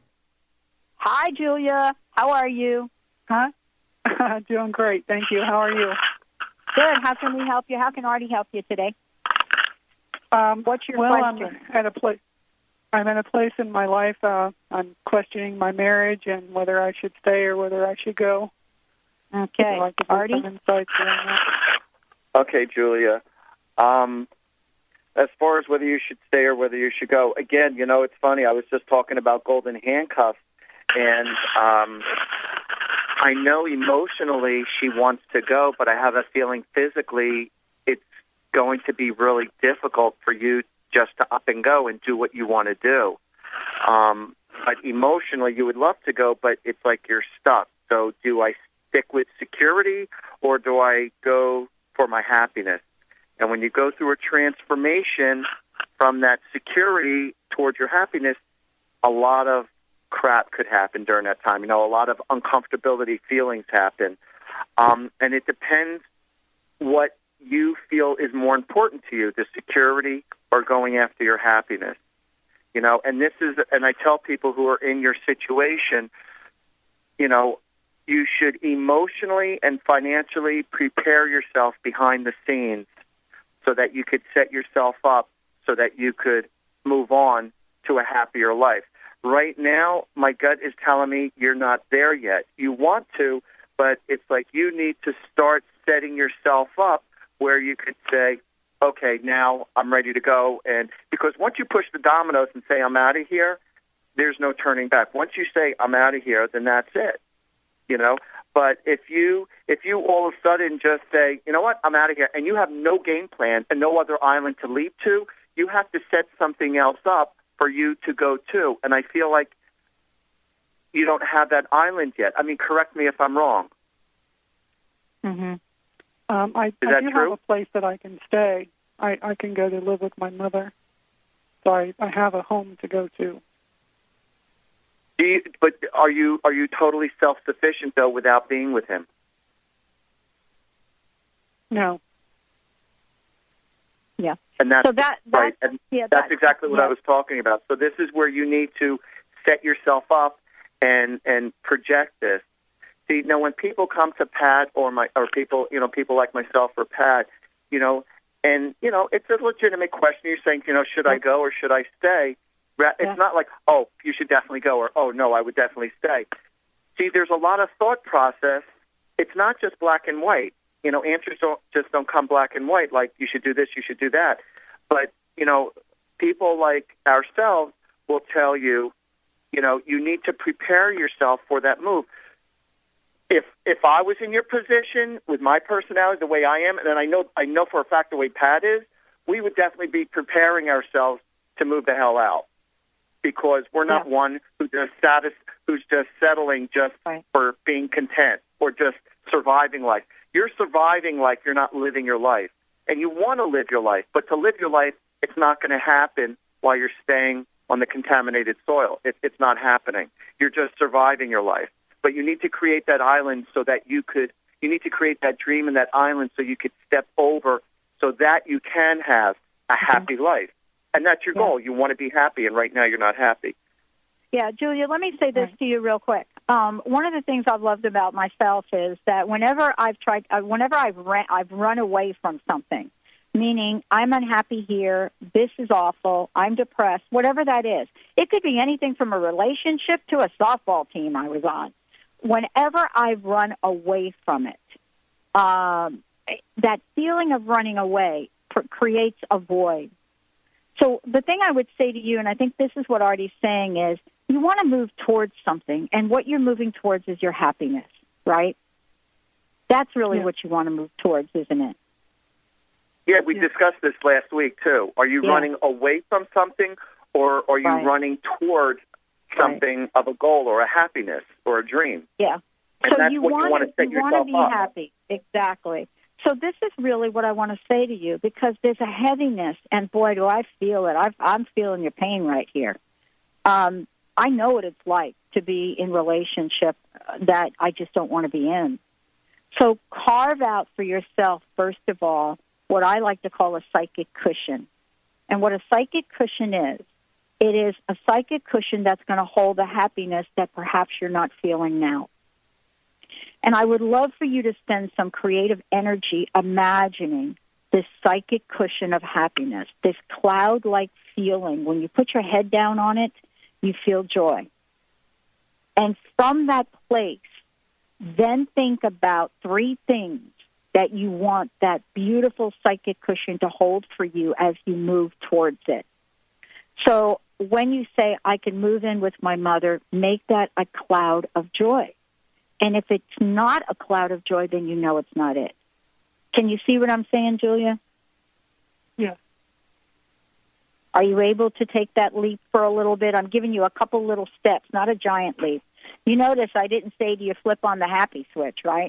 Hi, Julia. How are you?
Huh? Doing great. Thank you. How are you?
Good. How can we help you? How can Artie help you today?
Um,
What's your
well,
question?
I'm at a place. I'm in a place in my life. Uh, I'm questioning my marriage and whether I should stay or whether I should go.
Okay,
I'd like to
Artie.
Some insights around that.
Okay, Julia. Um, as far as whether you should stay or whether you should go, again, you know, it's funny. I was just talking about golden handcuffs, and um, I know emotionally she wants to go, but I have a feeling physically it's going to be really difficult for you just to up and go and do what you want to do. Um, but emotionally, you would love to go, but it's like you're stuck. So do I stick with security or do I go for my happiness? And when you go through a transformation from that security towards your happiness, a lot of crap could happen during that time. You know, a lot of uncomfortability feelings happen. Um, and it depends what you feel is more important to you, the security or going after your happiness. You know, and this is, and I tell people who are in your situation, you know, you should emotionally and financially prepare yourself behind the scenes so that you could set yourself up so that you could move on to a happier life. Right now, my gut is telling me you're not there yet. You want to, but it's like you need to start setting yourself up where you could say, okay, now I'm ready to go. And because once you push the dominoes and say, I'm out of here, there's no turning back. Once you say, I'm out of here, then that's it, you know. But if you if you all of a sudden just say, you know what, I'm out of here, and you have no game plan and no other island to leap to, you have to set something else up for you to go to. And I feel like you don't have that island yet. I mean, correct me if I'm wrong.
Mm-hmm. Um, I,
Is
I
that
do
true?
have a place that I can stay. I, I can go to live with my mother. So I, I have a home to go to.
Do you, but are you are you totally self-sufficient, though, without being with him?
No. Yeah.
And that's
so that, that
right. And
yeah,
that's
that,
exactly what
yeah.
I was talking about. So this is where you need to set yourself up and and project this. See, now when people come to Pat or my or people, you know, people like myself or Pat, you know, and you know, it's a legitimate question. You're saying, you know, should I go or should I stay? It's
Yeah.
not like, oh, you should definitely go, or oh no, I would definitely stay. See, there's a lot of thought process. It's not just black and white. You know, answers don't just don't come black and white. Like you should do this, you should do that. But you know, people like ourselves will tell you, you know, you need to prepare yourself for that move. If if I was in your position with my personality, the way I am, and then I know I know for a fact the way Pat is, we would definitely be preparing ourselves to move the hell out, because we're not
Yeah.
one who just satis- who's just settling just
Right.
for being content or just surviving life. You're surviving life. You're not living your life, and you want to live your life, but to live your life, it's not going to happen while you're staying on the contaminated soil. It, it's not happening. You're just surviving your life. But you need to create that island so that you could, you need to create that dream and that island so you could step over so that you can have a happy life. And that's your
Yeah.
goal. You want to be happy, and right now you're not happy.
Yeah, Julia, let me say this to you real quick. Um, one of the things I've loved about myself is that whenever I've tried, uh, whenever I've ran, I've run away from something, meaning I'm unhappy here, this is awful, I'm depressed, whatever that is. It could be anything from a relationship to a softball team I was on. Whenever I've run away from it, um, that feeling of running away pr- creates a void. So the thing I would say to you, and I think this is what Artie's saying, is you want to move towards something, and what you're moving towards is your happiness, right? That's really
Yeah.
what you want to move towards, isn't it?
Yeah, we discussed this last week, too. Are you
Yeah.
running away from something, or are you
Right.
running toward something of a goal or a happiness or a dream?
Yeah.
And
so
that's
you
what you
want
want to set
you want
yourself
to be
up.
happy. Exactly. So this is really what I want to say to you, because there's a heaviness, and boy, do I feel it. I've, I'm feeling your pain right here. Um, I know what it's like to be in relationship that I just don't want to be in. So carve out for yourself, first of all, what I like to call a psychic cushion. And what a psychic cushion is, it is a psychic cushion that's going to hold the happiness that perhaps you're not feeling now. And I would love for you to spend some creative energy imagining this psychic cushion of happiness, this cloud-like feeling. When you put your head down on it, you feel joy. And from that place, then think about three things that you want that beautiful psychic cushion to hold for you as you move towards it. So when you say, I can move in with my mother, make that a cloud of joy. And if it's not a cloud of joy, then you know it's not it. Can you see what I'm saying, Julia?
Yeah.
Are you able to take that leap for a little bit? I'm giving you a couple little steps, not a giant leap. You notice I didn't say, do you flip on the happy switch, right?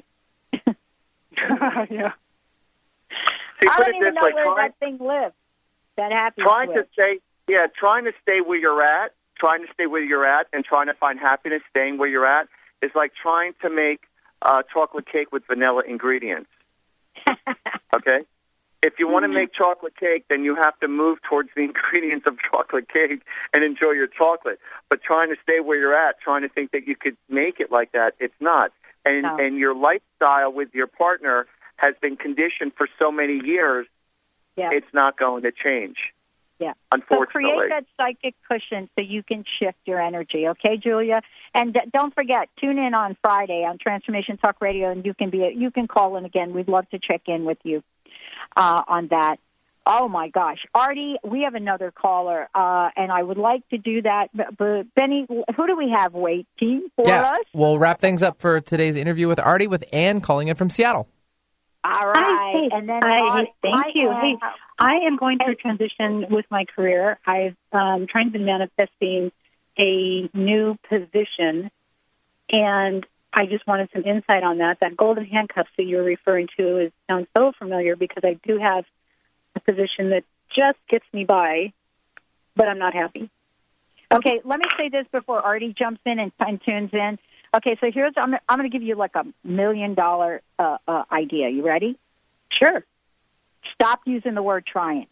Yeah.
See,
I
put
don't
it
even
this
know
way,
where
trying,
that thing lives, that happy
trying
switch.
to stay, yeah, trying to stay where you're at trying to stay where you're at and trying to find happiness staying where you're at is like trying to make uh, chocolate cake with vanilla ingredients. Okay? If you want to make chocolate cake, then you have to move towards the ingredients of chocolate cake and enjoy your chocolate. But trying to stay where you're at, trying to think that you could make it like that, it's not. And
No.
and your lifestyle with your partner has been conditioned for so many years,
Yeah.
it's not going to change.
Yeah.
Unfortunately.
So create that psychic cushion so you can shift your energy, okay, Julia? And d- don't forget, tune in on Friday on Transformation Talk Radio, and you can be a, you can call in again. We'd love to check in with you uh, on that. Oh my gosh, Artie, we have another caller, uh, and I would like to do that. But, but Benny, who do we have waiting for
yeah,
us?
we'll wrap things up for today's interview with Artie with Ann calling in from Seattle.
All right,
Hi, hey,
and then
hi,
Artie,
hey, thank
hi,
you.
Ann.
Hey, I am going through a transition with my career. I've um, trying to be manifesting a new position, and I just wanted some insight on that. That golden handcuffs that you're referring to is sounds so familiar because I do have a position that just gets me by, but I'm not happy.
Okay, let me say this before Artie jumps in and, and tunes in. Okay, so here's I'm I'm going to give you like a million dollar uh, uh, idea. You ready?
Sure.
Stop using the word trying.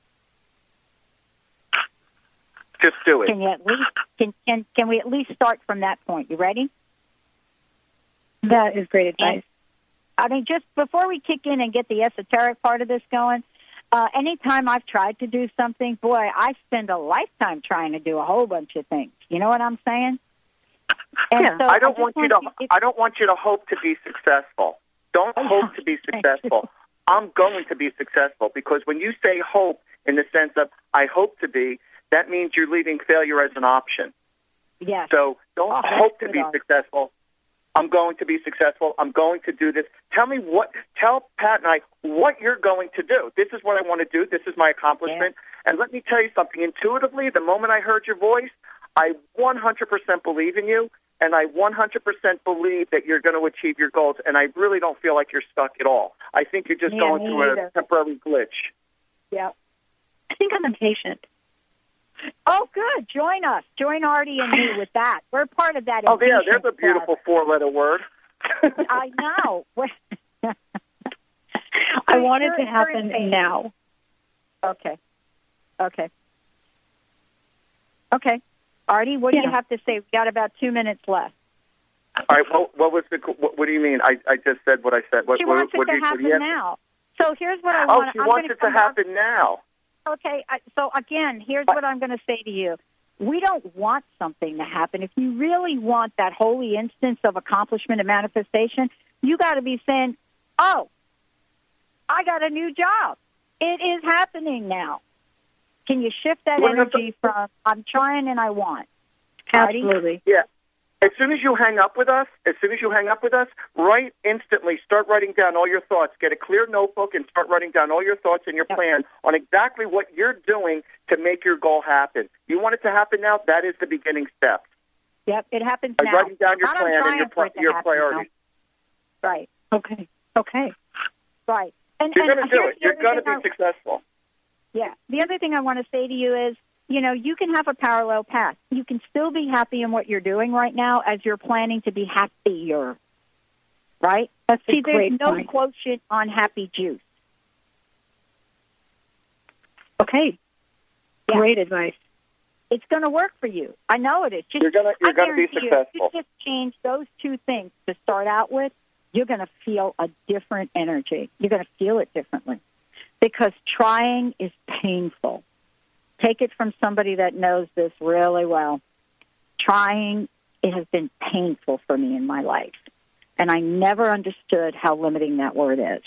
Just do it.
Can you at least can can can we at least start from that point? You ready?
That is great advice.
And, I mean, just before we kick in and get the esoteric part of this going, uh, anytime I've tried to do something, boy, I spend a lifetime trying to do a whole bunch of things. You know what I'm saying? And
Yeah.
so
I don't
just
want you to.
if-
I don't want you to hope to be successful. Don't hope to be successful. I'm going to be successful because when you say hope in the sense of I hope to be, that means you're leaving failure as an option.
Yes.
So don't
Oh, that's
hope to
good,
be
Artie.
successful. I'm going to be successful. I'm going to do this. Tell me what. Tell Pat and I what you're going to do. This is what I want to do. This is my accomplishment. And let me tell you something. Intuitively, the moment I heard your voice, I one hundred percent believe in you, and I one hundred percent believe that you're going to achieve your goals, and I really don't feel like you're stuck at all. I think you're just
Yeah,
going
me
through
either.
a temporary glitch.
Yeah.
I think I'm impatient.
Oh, good. Join us. Join Artie and me with that. We're part of that.
Oh, yeah,
impatient
there's a beautiful four-letter word.
club. I know.
I want it to
You're- you're
happen
impatient.
now.
Okay. Okay. Okay. Artie, what do you
Yeah.
have to say? We've got about two minutes left.
All right, what, what was the? What, what do you mean? I, I just said what I said. What,
She
what,
wants
what
it
do
to
you, what do
happen
you have-
now. So here's what I
Oh,
want.
she
I'm
wants
gonna
it to
come back-
happen now.
Okay, I- so again, here's what I'm going to say to you. We don't want something to happen. If you really want that holy instance of accomplishment and manifestation, you got to be saying, oh, I got a new job. It is happening now. Can you shift that
What about
energy from I'm trying and I want? Artie?
Absolutely.
Yeah. As soon as you hang up with us, as soon as you hang up with us, write instantly. Start writing down all your thoughts. Get a clear notebook and start writing down all your thoughts and your plan on exactly what you're doing to make your goal happen. You want it to happen now? That is the beginning step.
Yep, it happens
By
now.
writing down your
Not I'm
plan and
trying
your,
for it to
your
happen
priorities.
now. Right.
Okay. Okay.
Right. And,
You're
and
going to do
here's
it.
the
You're
other
going to
thing
be
I-
successful.
Yeah. The other thing I want to say to you is, you know, you can have a parallel path. You can still be happy in what you're doing right now as you're planning to be happier. Right?
That's a
See, there's
great
no
point.
quotient on happy juice.
Okay.
Yeah.
Great advice.
It's going to work for you. I know it is. Just,
You're gonna- you're
I
gonna be
guarantee you,
successful.
If you just change those two things to start out with, you're going to feel a different energy. You're going to feel it differently because trying is painful. Take it from somebody that knows this really well. Trying, it has been painful for me in my life, and I never understood how limiting that word is.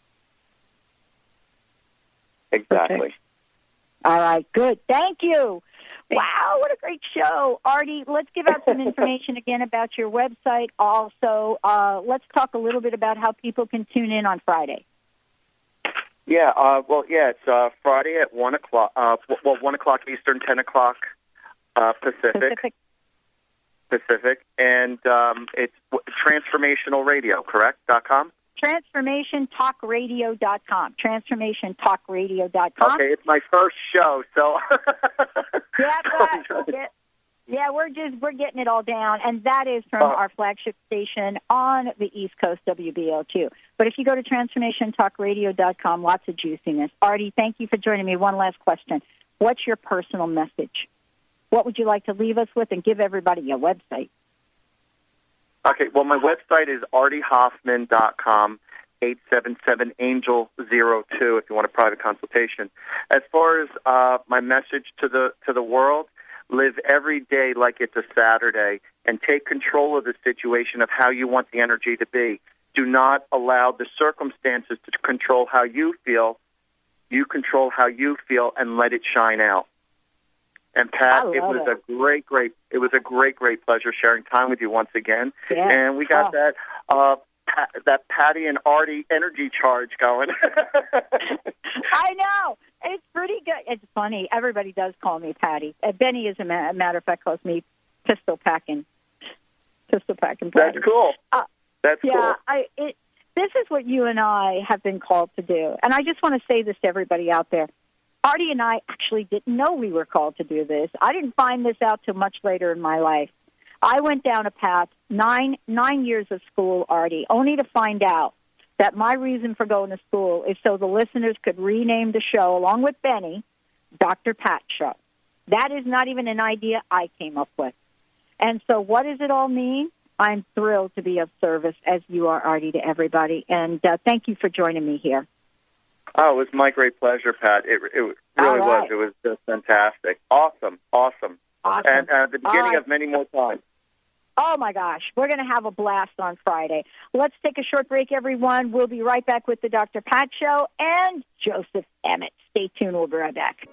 Exactly.
Perfect. All right, good. Thank you. Wow, what a great show. Artie, let's give out some information again about your website. Also, uh, let's talk a little bit about how people can tune in on Friday.
Yeah, uh, well, yeah, it's uh, Friday at one o'clock. Uh, well, one o'clock Eastern, ten o'clock uh, Pacific.
Pacific.
Pacific, and um, it's w- Transformational Radio, correct? Dot com.
Transformation Talk Radio dot com. Transformation Talk Radio dot com.
Okay, it's my first show, so
Yeah, but, yeah, Yeah, we're just we're getting it all down, and that is from
Uh,
our flagship station on the East Coast, W B O two. But if you go to transformation talk radio dot com, lots of juiciness. Artie, thank you for joining me. One last question. What's your personal message? What would you like to leave us with, and give everybody your website?
Okay, well, my website is artie hoffman dot com, eight seven seven angel zero two if you want a private consultation. As far as uh, my message to the to the world, live every day like it's a Saturday and take control of the situation of how you want the energy to be. Do not allow the circumstances to control how you feel. You control how you feel and let it shine out. And Pat, it was
it.
a great, great, it was a great, great pleasure sharing time with you once again.
Yeah.
And we got
Oh.
that, uh, pa- that Patty and Artie energy charge going.
I know. It's pretty good. It's funny. Everybody does call me Patty. Uh, Benny, as a ma- matter of fact, calls me Pistol Packing. Pistol Packing Patty.
That's cool.
Uh,
That's
yeah,
cool.
I, it, this is what you and I have been called to do. And I just want to say this to everybody out there. Artie and I actually didn't know we were called to do this. I didn't find this out till much later in my life. I went down a path, nine nine years of school, Artie, only to find out that my reason for going to school is so the listeners could rename the show, along with Benny, Doctor Pat Show. That is not even an idea I came up with. And so what does it all mean? I'm thrilled to be of service, as you are, Artie, to everybody. And uh, thank you for joining me here.
Oh, it was my great pleasure, Pat. It, it really
All right.
was. It was just fantastic. Awesome, awesome.
Awesome.
And uh, the
All
beginning
right.
of many more times.
Oh, my gosh. We're going to have a blast on Friday. Let's take a short break, everyone. We'll be right back with the Doctor Pat Show and Joseph Emmett. Stay tuned. We'll be right back.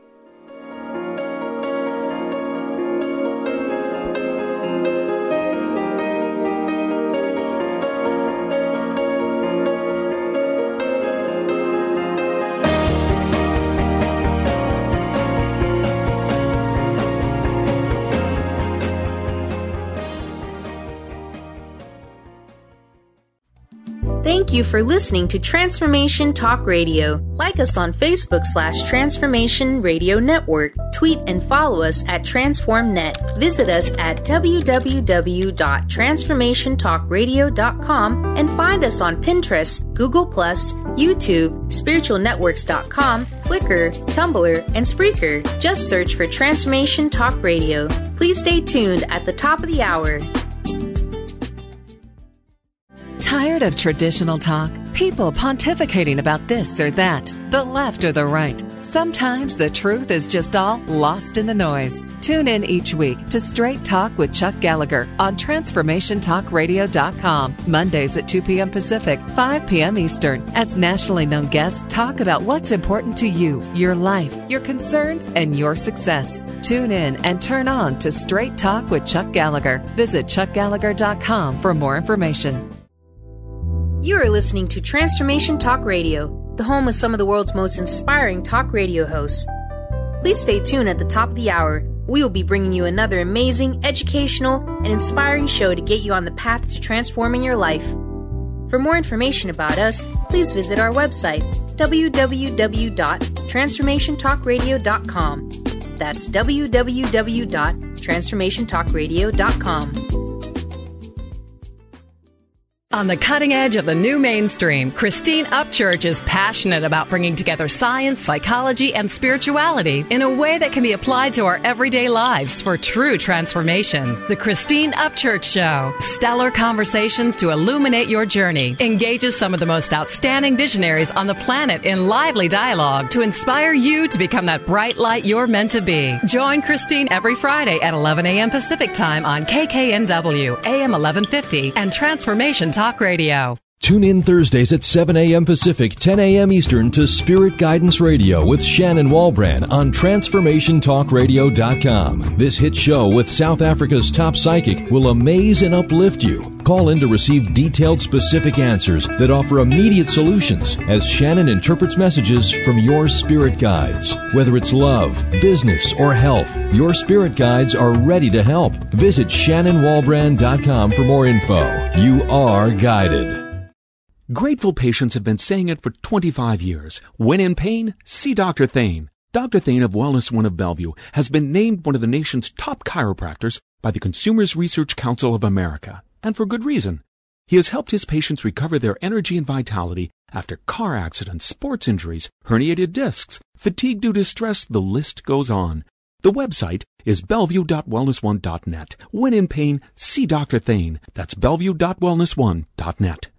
Thank you for listening to Transformation Talk Radio. Like us on Facebook slash Transformation Radio Network. Tweet and follow us at TransformNet. Visit us at w w w dot transformation talk radio dot com and find us on Pinterest, Google plus, YouTube, spiritual networks dot com, Flickr, Tumblr, and Spreaker. Just search for Transformation Talk Radio. Please stay tuned at the top of the hour.
Tired of traditional talk? People pontificating about this or that, the left or the right. Sometimes the truth is just all lost in the noise. Tune in each week to Straight Talk with Chuck Gallagher on transformation talk radio dot com, Mondays at two p.m. Pacific, five p.m. Eastern, as nationally known guests talk about what's important to you, your life, your concerns, and your success. Tune in and turn on to Straight Talk with Chuck Gallagher. Visit chuck gallagher dot com for more information.
You are listening to Transformation Talk Radio, the home of some of the world's most inspiring talk radio hosts. Please stay tuned at the top of the hour. We will be bringing you another amazing, educational, and inspiring show to get you on the path to transforming your life. For more information about us, please visit our website, w w w dot transformation talk radio dot com. That's w w w dot transformation talk radio dot com.
On the cutting edge of the new mainstream, Christine Upchurch is passionate about bringing together science, psychology, and spirituality in a way that can be applied to our everyday lives for true transformation. The Christine Upchurch Show, stellar conversations to illuminate your journey, engages some of the most outstanding visionaries on the planet in lively dialogue to inspire you to become that bright light you're meant to be. Join Christine every Friday at eleven a.m. Pacific Time on K K N W, A M eleven fifty, and Transformation Talk Radio.
Tune in Thursdays at seven a.m. Pacific, ten a.m. Eastern to Spirit Guidance Radio with Shannon Walbrand on transformation talk radio dot com. This hit show with South Africa's top psychic will amaze and uplift you. Call in to receive detailed, specific answers that offer immediate solutions as Shannon interprets messages from your spirit guides. Whether it's love, business, or health, your spirit guides are ready to help. Visit shannon walbrand dot com for more info. You are guided.
Grateful patients have been saying it for twenty-five years. When in pain, see Doctor Thane.
Doctor Thane of Wellness One of Bellevue has been named one of the nation's top chiropractors by the Consumers Research Council of America, and for good reason. He has helped his patients recover their energy and vitality after car accidents, sports injuries, herniated discs, fatigue due to stress, the list goes on. The website is bellevue dot wellness one dot net. When in pain, see Doctor Thane. That's bellevue dot wellness one dot net.